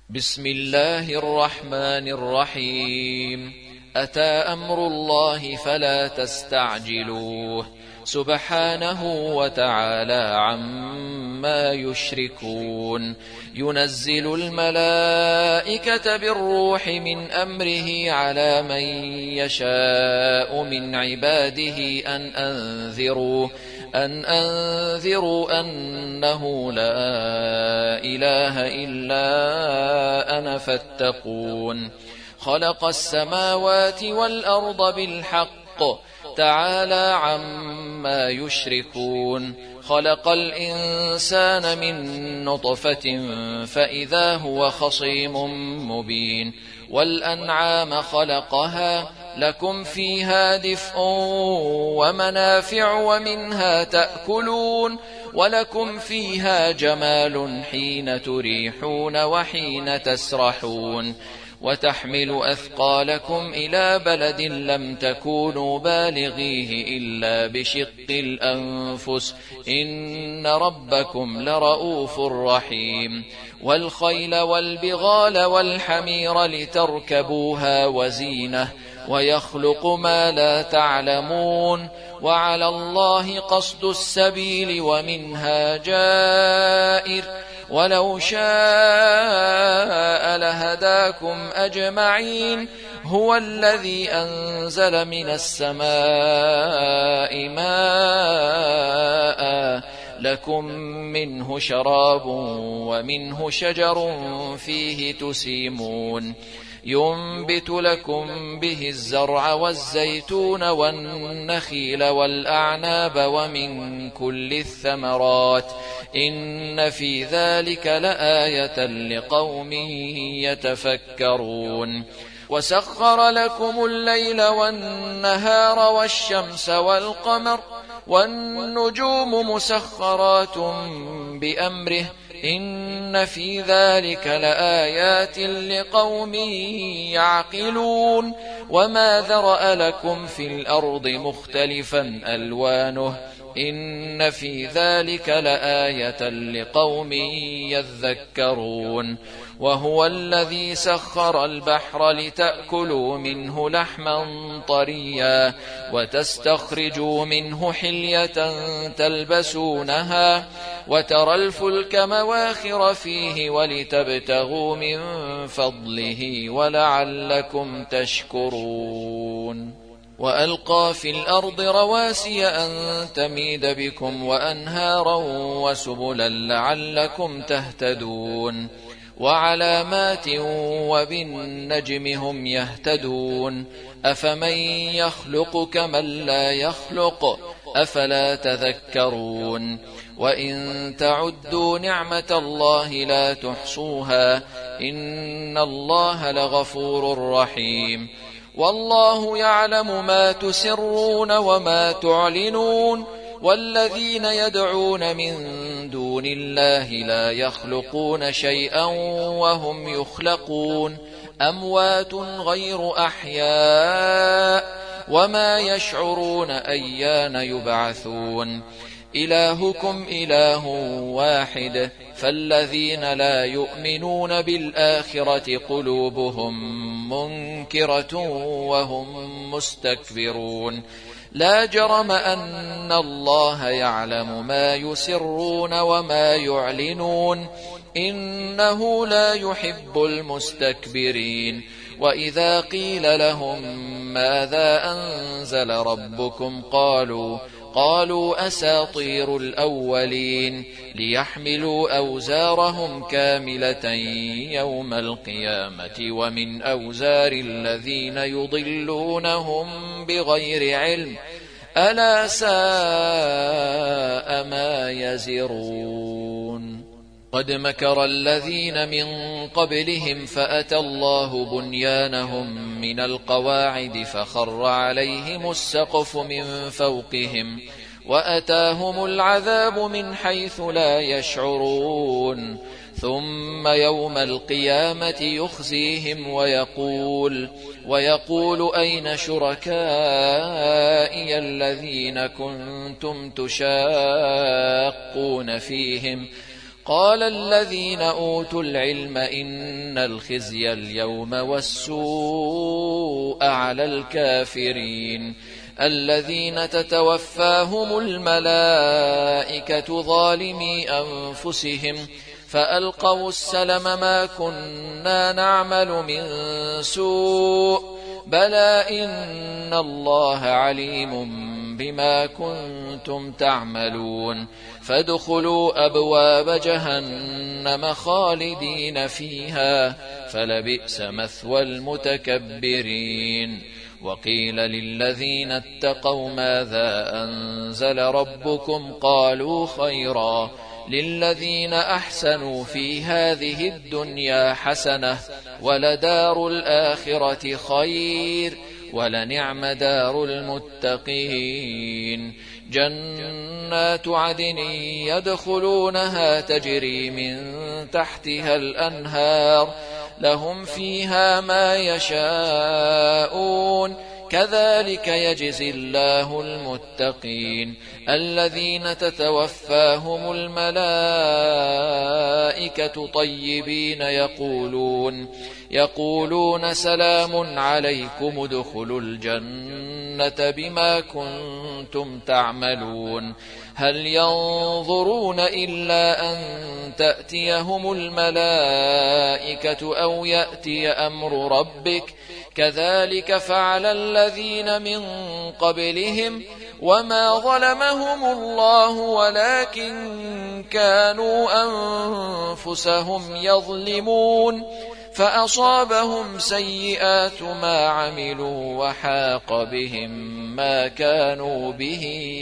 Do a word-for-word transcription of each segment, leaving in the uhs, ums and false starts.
بسم الله الرحمن الرحيم. أتى أمر الله فلا تستعجلوه سبحانه وتعالى عما يشركون. ينزل الملائكة بالروح من أمره على من يشاء من عباده أن أنذروا أن أنذروا أنه لا إله إلا أنا فاتقون. خلق السماوات والأرض بالحق تعالى عما يشركون. خلق الإنسان من نطفة فإذا هو خصيم مبين. والأنعام خلقها لكم فيها دفء ومنافع ومنها تأكلون ولكم فيها جمال حين تريحون وحين تسرحون. وتحمل أثقالكم إلى بلد لم تكونوا بالغيه إلا بشق الأنفس إن ربكم لرؤوف رحيم. والخيل والبغال والحمير لتركبوها وزينة ويخلق ما لا تعلمون. وعلى الله قصد السبيل ومنها جائر ولو شاء لهداكم أجمعين. هو الذي أنزل من السماء ماء لكم منه شراب ومنه شجر فيه تسيمون. ينبت لكم به الزرع والزيتون والنخيل والأعناب ومن كل الثمرات إن في ذلك لآية لقوم يتفكرون. وسخر لكم الليل والنهار والشمس والقمر والنجوم مسخرات بأمره إن في ذلك لآيات لقوم يعقلون. وما ذرأ لكم في الأرض مختلفا ألوانه إن في ذلك لآية لقوم يذكرون. وهو الذي سخر البحر لتأكلوا منه لحما طريا وتستخرجوا منه حلية تلبسونها وترى الفلك مواخر فيه ولتبتغوا من فضله ولعلكم تشكرون. وألقى في الأرض رواسي أن تميد بكم وأنهارا وسبلا لعلكم تهتدون. وعلامات وبالنجم هم يهتدون. أفمن يخلق كمن لا يخلق أفلا تذكرون. وإن تعدوا نعمة الله لا تحصوها إن الله لغفور رحيم. والله يعلم ما تسرون وما تعلنون. والذين يدعون من دون الله لا يخلقون شيئا وهم يخلقون أموات غير أحياء وما يشعرون أيان يبعثون. إلهكم إله واحد فالذين لا يؤمنون بالآخرة قلوبهم منكرة وهم مستكبرون. لا جرم أن الله يعلم ما يسرون وما يعلنون إنه لا يحب المستكبرين. وإذا قيل لهم ماذا أنزل ربكم قالوا قالوا أساطير الأولين ليحملوا أوزارهم كاملة يوم القيامة ومن أوزار الذين يضلونهم بغير علم ألا ساء ما يزرون. قد مكر الذين من قبلهم فأتى الله بنيانهم من القواعد فخر عليهم السقف من فوقهم وأتاهم العذاب من حيث لا يشعرون. ثم يوم القيامة يخزيهم ويقول ويقول أين شركائي الذين كنتم تشاقون فيهم قال الذين أوتوا العلم إن الخزي اليوم والسوء على الكافرين الذين تتوفاهم الملائكة ظالمي أنفسهم فألقوا السلم ما كنا نعمل من سوء بلى إن الله عليم بما كنتم تعملون فادخلوا أبواب جهنم خالدين فيها فلبئس مثوى المتكبرين وقيل للذين اتقوا ماذا أنزل ربكم قالوا خيرا للذين أحسنوا في هذه الدنيا حسنة ولدار الآخرة خير ولنعم دار المتقين جنات عدن يدخلونها تجري من تحتها الأنهار لهم فيها ما يشاءون كذلك يجزي الله المتقين الذين تتوفاهم الملائكة طيبين يقولون يقولون سلام عليكم ادخلوا الجنة بما كنتم تعملون هل ينظرون إلا أن تأتيهم الملائكة أو يأتي أمر ربك كذلك فعل الذين من قبلهم وما ظلمهم الله ولكن كانوا أنفسهم يظلمون فأصابهم سيئات ما عملوا وحاق بهم ما كانوا به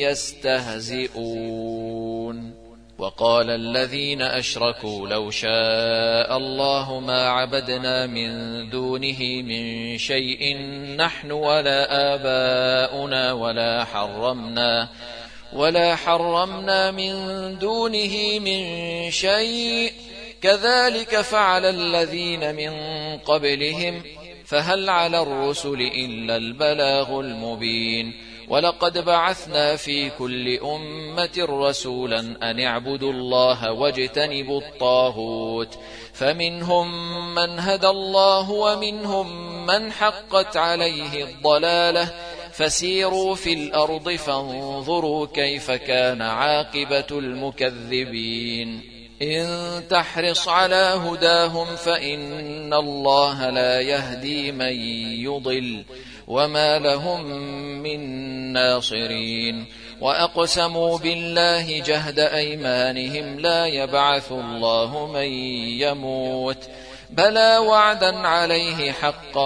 يستهزئون وقال الذين أشركوا لو شاء الله ما عبدنا من دونه من شيء نحن ولا آباؤنا ولا حرمنا ولا حرمنا من دونه من شيء كذلك فعل الذين من قبلهم فهل على الرسل إلا البلاغ المبين ولقد بعثنا في كل أمة رسولا أن اعبدوا الله واجتنبوا الطاغوت فمنهم من هدى الله ومنهم من حقت عليه الضلالة فسيروا في الأرض فانظروا كيف كان عاقبة المكذبين إن تحرص على هداهم فإن الله لا يهدي من يضل وما لهم من ناصرين وأقسموا بالله جهد أيمانهم لا يبعث الله من يموت بلى وعدا عليه حقا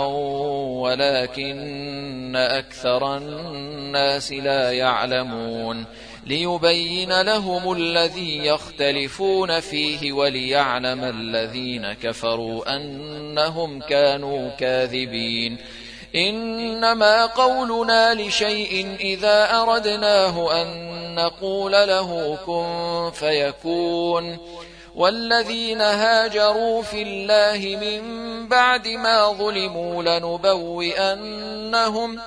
ولكن أكثر الناس لا يعلمون ليبين لهم الذي يختلفون فيه وليعلم الذين كفروا أنهم كانوا كاذبين إنما قولنا لشيء إذا أردناه أن نقول له كن فيكون والذين هاجروا في الله من بعد ما ظلموا لنبوئنهم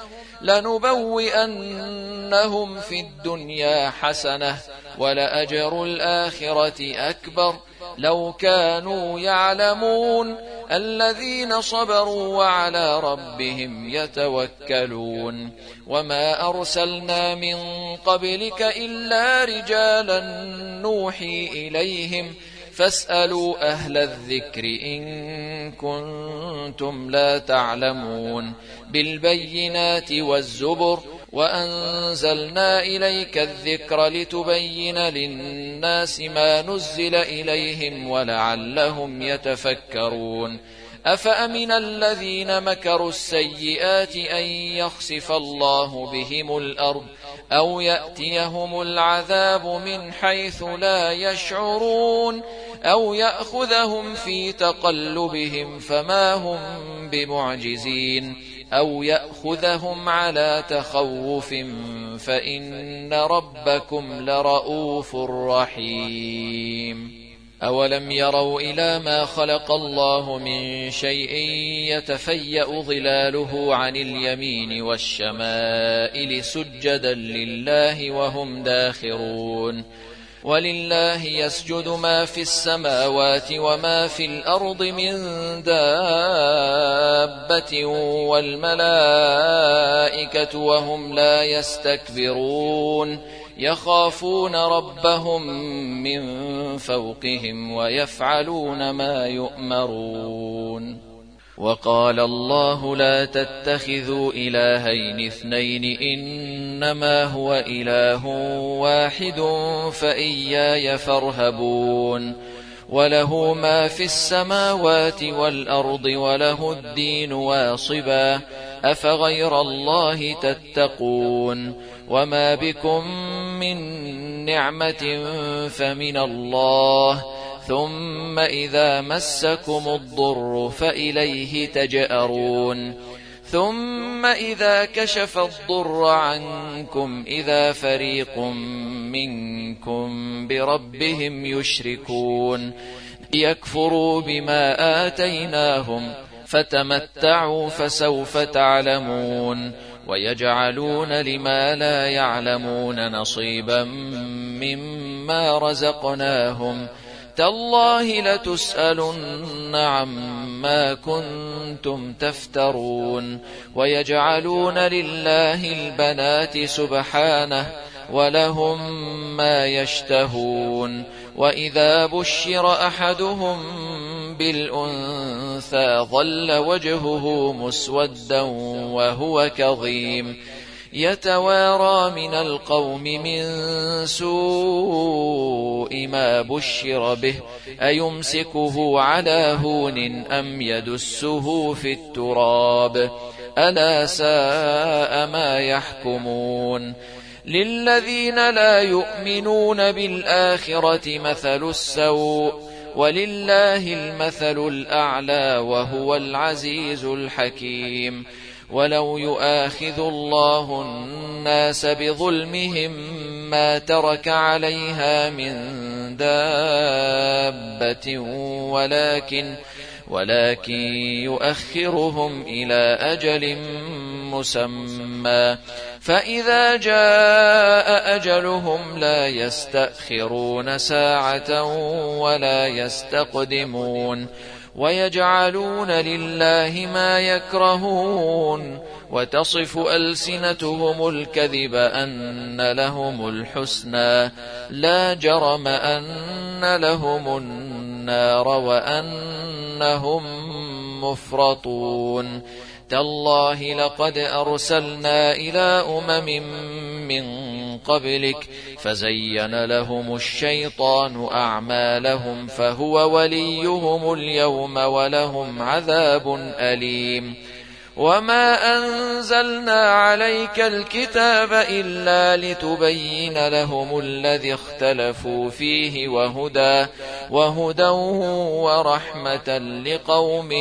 لنبوئنهم في الدنيا حسنة ولأجر الآخرة أكبر لو كانوا يعلمون الذين صبروا وعلى ربهم يتوكلون وما أرسلنا من قبلك إلا رجالا نوحي إليهم فاسألوا أهل الذكر إن كنتم لا تعلمون بالبينات والزبر وأنزلنا إليك الذكر لتبين للناس ما نزل إليهم ولعلهم يتفكرون أفأمن الذين مكروا السيئات أن يخسف الله بهم الأرض أو يأتيهم العذاب من حيث لا يشعرون أو يأخذهم في تقلبهم فما هم بمعجزين أو يأخذهم على تخوف فإن ربكم لرؤوف رحيم أولم يروا إلى ما خلق الله من شيء يتفيأ ظلاله عن اليمين والشمائل سجدا لله وهم داخرون ولله يسجد ما في السماوات وما في الأرض من دابة والملائكة وهم لا يستكبرون يخافون ربهم من فوقهم ويفعلون ما يؤمرون. وقال الله لا تتخذوا إلهين اثنين إنما هو إله واحد فإياي فارهبون. وله ما في السماوات والأرض وله الدين واصبا أفغير الله تتقون. وما بكم من نعمة فمن الله ثم إذا مسكم الضر فإليه تجأرون. ثم إذا كشف الضر عنكم إذا فريق منكم بربهم يشركون يكفروا بما آتيناهم فتمتعوا فسوف تعلمون. ويجعلون لما لا يعلمون نصيبا مما رزقناهم تالله لتسألن عما كنتم تفترون. ويجعلون لله البنات سبحانه ولهم ما يشتهون. وإذا بشر أحدهم بالأنثى ظل وجهه مسودا وهو كظيم يتوارى من القوم من سوء ما بشر به أيمسكه على هون أم يدسه في التراب ألا ساء ما يحكمون. للذين لا يؤمنون بالآخرة مثل السوء ولله المثل الأعلى وهو العزيز الحكيم. ولو يؤاخذ الله الناس بظلمهم ما ترك عليها من دابة ولكن ولكن يؤخرهم إلى أجل مسمى فإذا جاء أجلهم لا يستأخرون ساعة ولا يستقدمون. ويجعلون لله ما يكرهون وتصف ألسنتهم الكذب أن لهم الحسنى لا جرم أن لهم النار وأنهم مفرطون. تالله لقد أرسلنا إلى أمم من قبلك فزين لهم الشيطان أعمالهم فهو وليهم اليوم ولهم عذاب أليم. وما أنزلنا عليك الكتاب إلا لتبين لهم الذي اختلفوا فيه وهدى وهدى ورحمة لقوم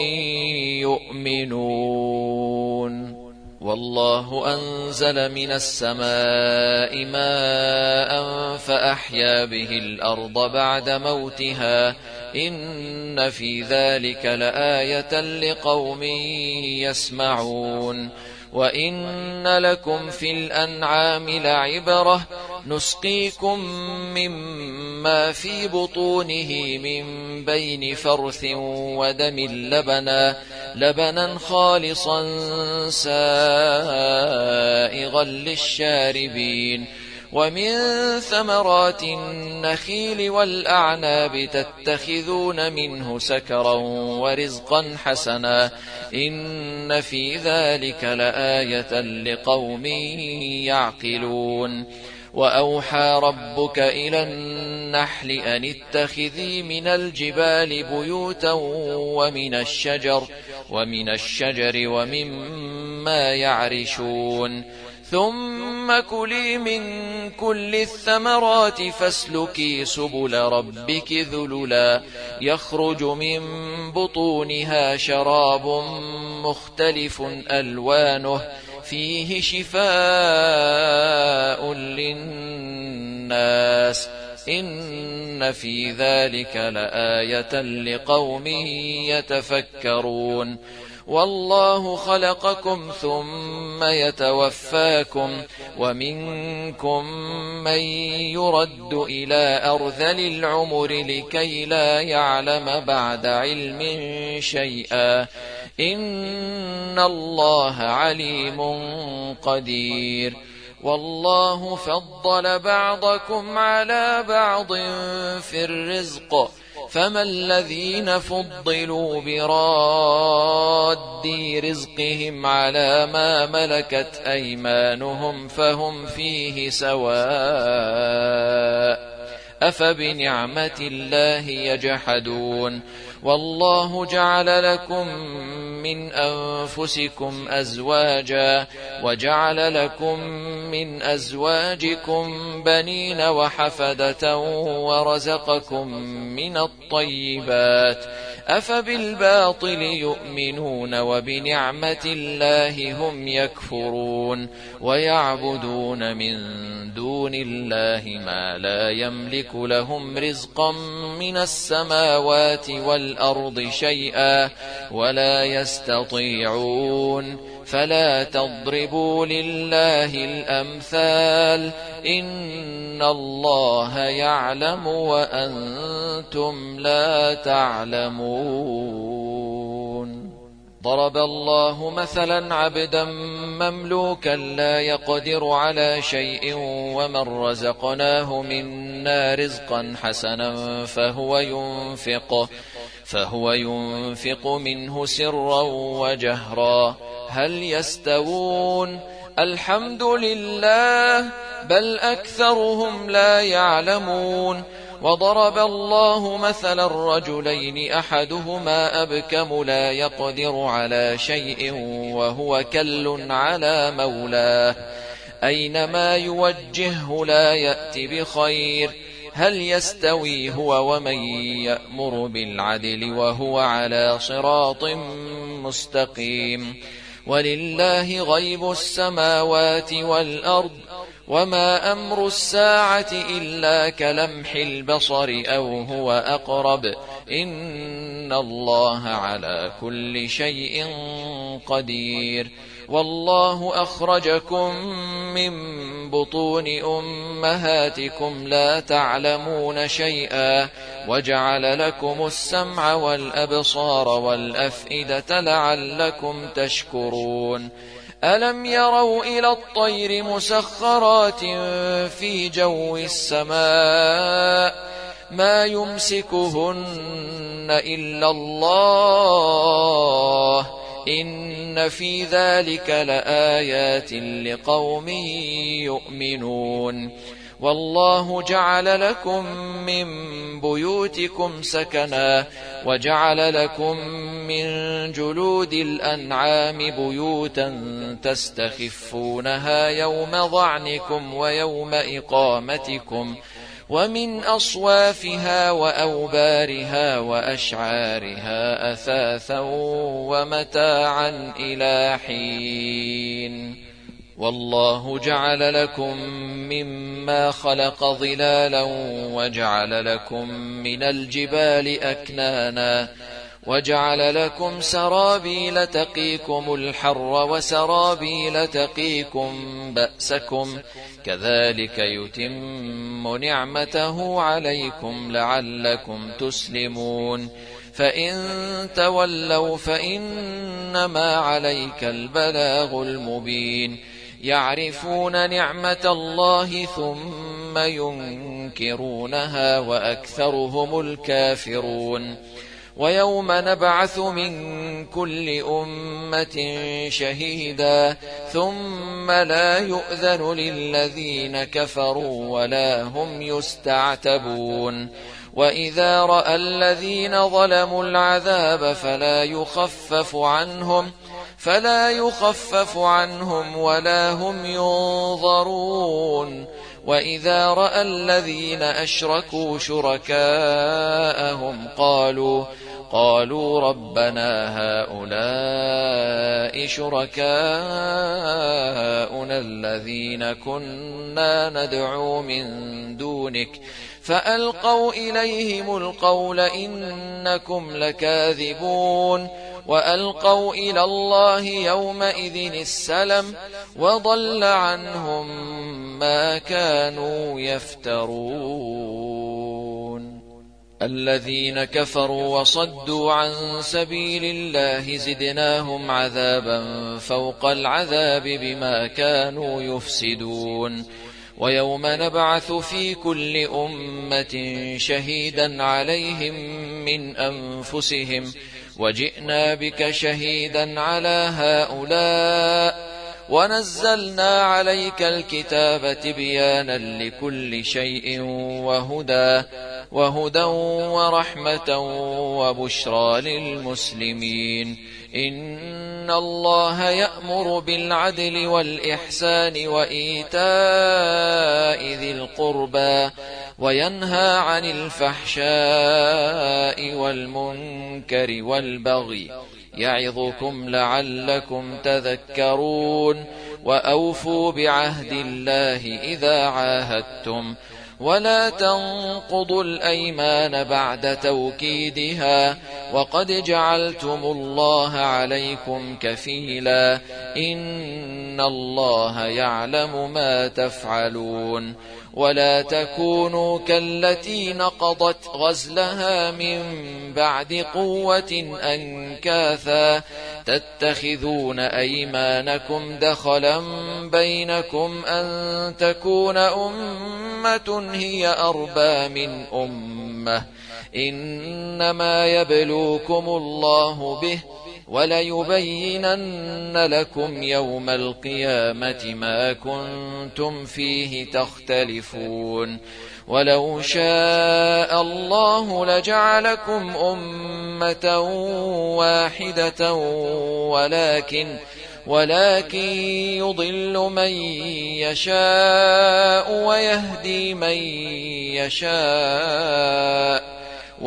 يؤمنون. والله أنزل من السماء ماء فأحيا به الأرض بعد موتها إن في ذلك لآية لقوم يسمعون. وإن لكم في الأنعام لعبرة نسقيكم مما في بطونه من بين فرث ودم لبنا لبنا خالصا سائغا للشاربين. ومن ثمرات النخيل والأعناب تتخذون منه سكرا ورزقا حسنا إن في ذلك لآية لقوم يعقلون. وأوحى ربك إلى النحل أن اتخذي من الجبال بيوتا ومن الشجر ومن الشجر ومما يعرشون ثم كلي من كل الثمرات فاسلكي سبل ربك ذللا يخرج من بطونها شراب مختلف ألوانه فيه شفاء للناس إن في ذلك لآية لقوم يتفكرون والله خلقكم ثم يتوفاكم ومنكم من يرد إلى أرذل العمر لكي لا يعلم بعد علم شيئا إن الله عليم قدير والله فضل بعضكم على بعض في الرزق فما الذين فضلوا براد رزقهم على ما ملكت أيمانهم فهم فيه سواء أفبنعمة الله يجحدون والله جعل لكم من أنفسكم أزواجا وجعل لكم من أزواجكم بنين وحفدة ورزقكم من الطيبات أفبالباطل يؤمنون وبنعمة الله هم يكفرون ويعبدون من دون الله ما لا يملك لهم رزقا من السماوات والأرض شيئا ولا يستطيعون فلا تضربوا لله الأمثال إن الله يعلم وأنتم لا تعلمون ضرب الله مثلا عبدا مملوكا لا يقدر على شيء ومن رزقناه منا رزقا حسنا فهو ينفق فهو ينفق منه سرا وجهرا هل يستوون الحمد لله بل أكثرهم لا يعلمون وضرب الله مثلا الرجلين أحدهما أبكم لا يقدر على شيء وهو كل على مولاه أينما يوجهه لا يأت بخير هل يستوي هو ومن يأمر بالعدل وهو على صراط مستقيم ولله غيب السماوات والأرض وما أمر الساعة إلا كلمح البصر أو هو أقرب إن الله على كل شيء قدير والله أخرجكم من بطون أمهاتكم لا تعلمون شيئا وجعل لكم السمع والأبصار والأفئدة لعلكم تشكرون ألم يروا إلى الطير مسخرات في جو السماء ما يمسكهن إلا الله إن في ذلك لآيات لقوم يؤمنون والله جعل لكم من بيوتكم سكنا وجعل لكم من جلود الأنعام بيوتا تستخفونها يوم ظعنكم ويوم إقامتكم ومن أصوافها وأوبارها وأشعارها أثاثا ومتاعا إلى حين والله جعل لكم مما خلق ظلالا وجعل لكم من الجبال أكنانا وجعل لكم سرابيل تقيكم الحر وسرابيل تقيكم بأسكم كذلك يتم نعمته عليكم لعلكم تسلمون فإن تولوا فإنما عليك البلاغ المبين يعرفون نعمة الله ثم ينكرونها وأكثرهم الكافرون ويوم نبعث من كل أمة شهيدا ثم لا يؤذن للذين كفروا ولا هم يستعتبون وإذا رأى الذين ظلموا العذاب فلا يخفف عنهم فلا يخفف عنهم ولا هم ينظرون وإذا رأى الذين أشركوا شركاءهم قالوا قالوا ربنا هؤلاء شركاؤنا الذين كنا ندعو من دونك فألقوا إليهم القول إنكم لكاذبون وألقوا إلى الله يومئذ السلم وضل عنهم ما كانوا يفترون. الذين كفروا وصدوا عن سبيل الله زدناهم عذابا فوق العذاب بما كانوا يفسدون. ويوم نبعث في كل أمة شهيدا عليهم من أنفسهم وجئنا بك شهيدا على هؤلاء ونزلنا عليك الكتاب تبيانا لكل شيء وهدى وهدى ورحمة وبشرى للمسلمين. إن الله يأمر بالعدل والإحسان وإيتاء ذي القربى وينهى عن الفحشاء والمنكر والبغي يعظكم لعلكم تذكرون. وأوفوا بعهد الله إذا عاهدتم ولا تنقضوا الأيمان بعد توكيدها وقد جعلتم الله عليكم كفيلا إن الله يعلم ما تفعلون. ولا تكونوا كالتي نقضت غزلها من بعد قوة أنكاثا تتخذون أيمانكم دخلا بينكم أن تكون أمة هي أربى من أمة إنما يبلوكم الله به وليبينن لكم يوم القيامة ما كنتم فيه تختلفون. ولو شاء الله لجعلكم أمة واحدة ولكن ولكن يضل من يشاء ويهدي من يشاء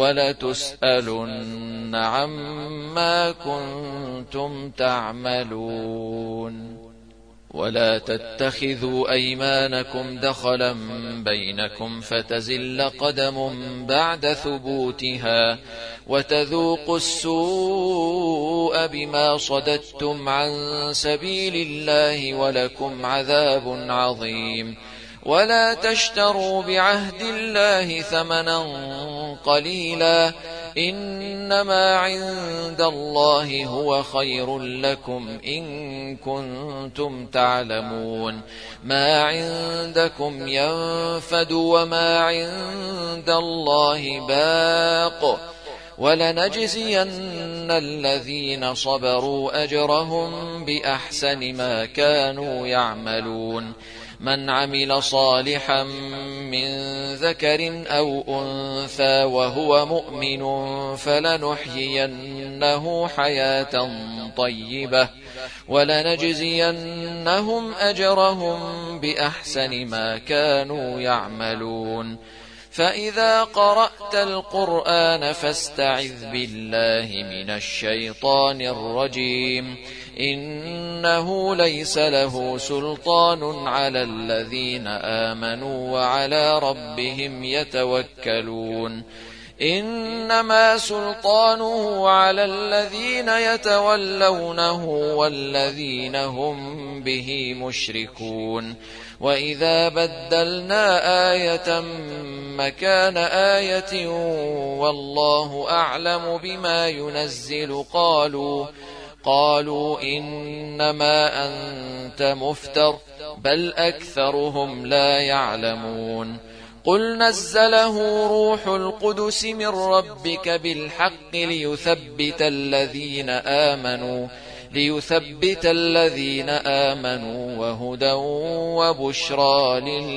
ولتسألن عما كنتم تعملون. ولا تتخذوا أيمانكم دخلا بينكم فتزل قدم بعد ثبوتها وتذوقوا السوء بما صددتم عن سبيل الله ولكم عذاب عظيم. ولا تشتروا بعهد الله ثمنا قليلا إنما عند الله هو خير لكم إن كنتم تعلمون. ما عندكم ينفد وما عند الله باق ولنجزين الذين صبروا أجرهم بأحسن ما كانوا يعملون. من عمل صالحا من ذكر أو أنثى وهو مؤمن فلنحيينه حياة طيبة ولنجزينهم أجرهم بأحسن ما كانوا يعملون. فإذا قرأت القرآن فاستعذ بالله من الشيطان الرجيم إنه ليس له سلطان على الذين آمنوا وعلى ربهم يتوكلون. إنما سلطانه على الذين يتولونه والذين هم به مشركون. وإذا بدلنا آية مكان آية والله أعلم بما ينزل قالوا قالوا إنما أنت مفتر بل أكثرهم لا يعلمون. قل نزله روح القدس من ربك بالحق ليثبت الذين آمنوا ليثبت الذين آمنوا وهدى وبشرى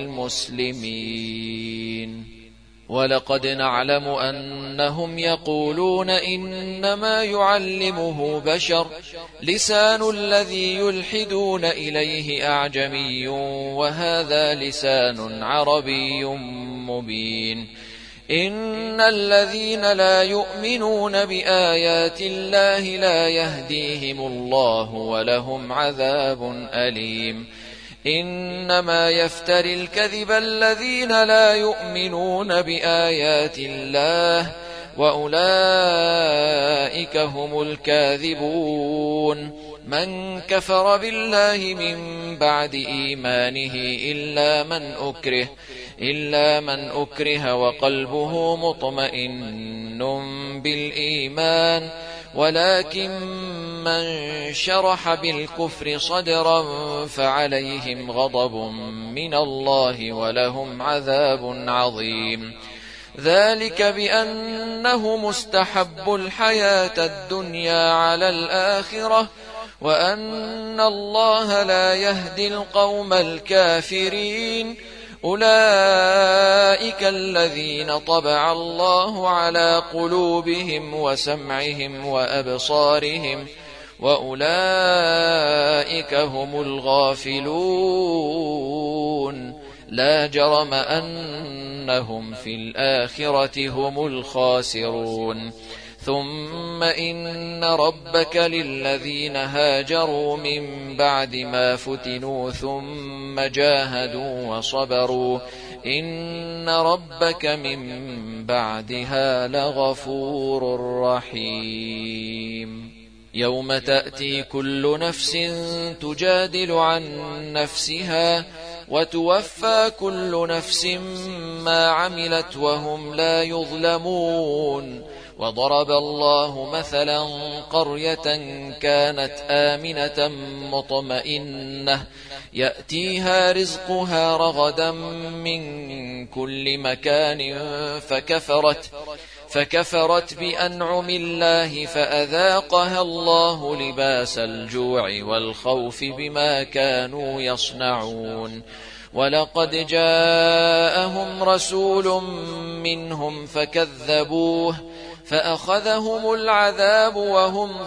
للمسلمين. ولقد نعلم أنهم يقولون إنما يعلمه بشر لسان الذي يلحدون إليه أعجمي وهذا لسان عربي مبين. إن الذين لا يؤمنون بآيات الله لا يهديهم الله ولهم عذاب أليم. إنما يفتري الكذب الذين لا يؤمنون بآيات الله وأولئك هم الكاذبون. من كفر بالله من بعد إيمانه إلا من أكره إلا من أكره وقلبه مطمئن بالإيمان ولكن من شرح بالكفر صدرا فعليهم غضب من الله ولهم عذاب عظيم. ذلك بأنه مستحب الحياة الدنيا على الآخرة وأن الله لا يهدي القوم الكافرين. أولئك الذين طبع الله على قلوبهم وسمعهم وأبصارهم وأولئك هم الغافلون. لا جرم أنهم في الآخرة هم الخاسرون. ثم إن ربك للذين هاجروا من بعد ما فتنوا ثم جاهدوا وصبروا إن ربك من بعدها لغفور رحيم. يوم تأتي كل نفس تجادل عن نفسها وتوفى كل نفس ما عملت وهم لا يظلمون. وضرب الله مثلا قرية كانت آمنة مطمئنة يأتيها رزقها رغدا من كل مكان فكفرت فكفرت بأنعم الله فأذاقها الله لباس الجوع والخوف بما كانوا يصنعون. ولقد جاءهم رسول منهم فكذبوه فأخذهم العذاب وهم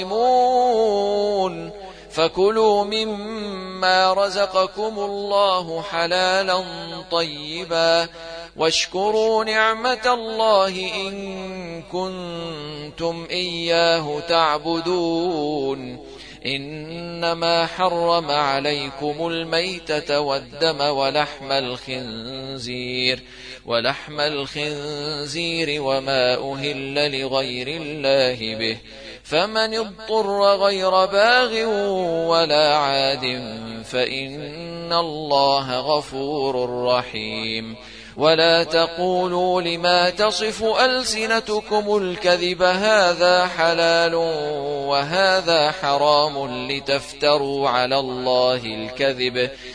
ظالمون. فكلوا مما رزقكم الله حلالا طيبا واشكروا نعمة الله إن كنتم إياه تعبدون. إنما حرم عليكم الميتة والدم ولحم الخنزير ولحم الخنزير وما أهل لغير الله به فمن اضطر غير باغ ولا عاد فإن الله غفور رحيم. ولا تقولوا لما تصف ألسنتكم الكذب هذا حلال وهذا حرام لتفتروا على الله الكذب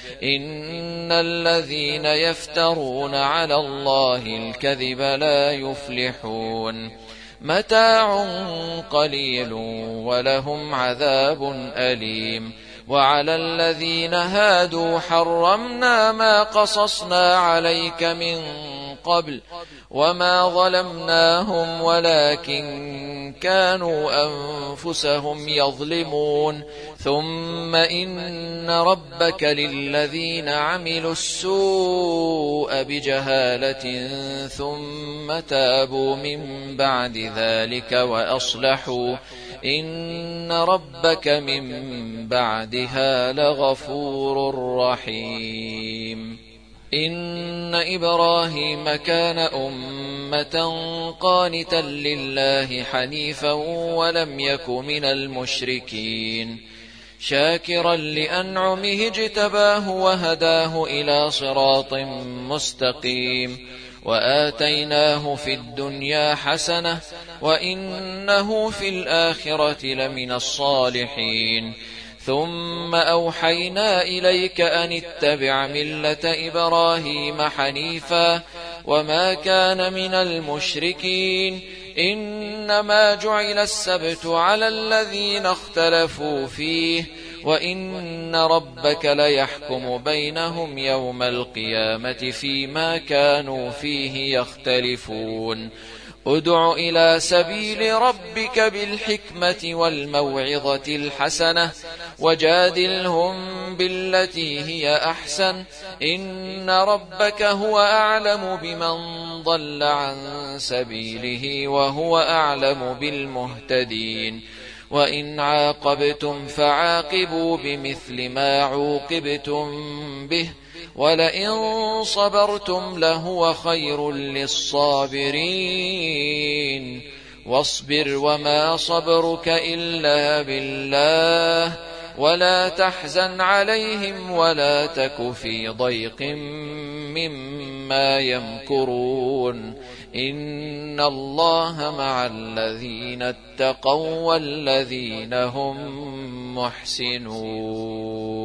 إن الذين يفترون على الله الكذب لا يفلحون. متاع قليل ولهم عذاب أليم. وعلى الذين هادوا حرمنا ما قصصنا عليك من قبل وما ظلمناهم ولكن كانوا أنفسهم يظلمون. ثم إن ربك للذين عملوا السوء بجهالة ثم تابوا من بعد ذلك وأصلحوا إن ربك من بعدها لغفور رحيم. إن إبراهيم كان أمة قانتا لله حنيفا ولم يك من المشركين شاكرا لأنعمه اجتباه وهداه إلى صراط مستقيم. وآتيناه في الدنيا حسنة وإنه في الآخرة لمن الصالحين. ثم أوحينا إليك أن اتبع ملة إبراهيم حنيفا وما كان من المشركين. إنما جعل السبت على الذين اختلفوا فيه وإن ربك ليحكم بينهم يوم القيامة فيما كانوا فيه يختلفون. ادع إلى سبيل ربك بالحكمة والموعظة الحسنة وجادلهم بالتي هي أحسن إن ربك هو أعلم بمن ضل عن سبيله وهو أعلم بالمهتدين وإن عاقبتم فعاقبوا بمثل ما عوقبتم به ولئن صبرتم لهو خير للصابرين واصبر وما صبرك إلا بالله ولا تحزن عليهم ولا تك في ضيق مما يمكرون إن الله مع الذين اتقوا والذين هم محسنون.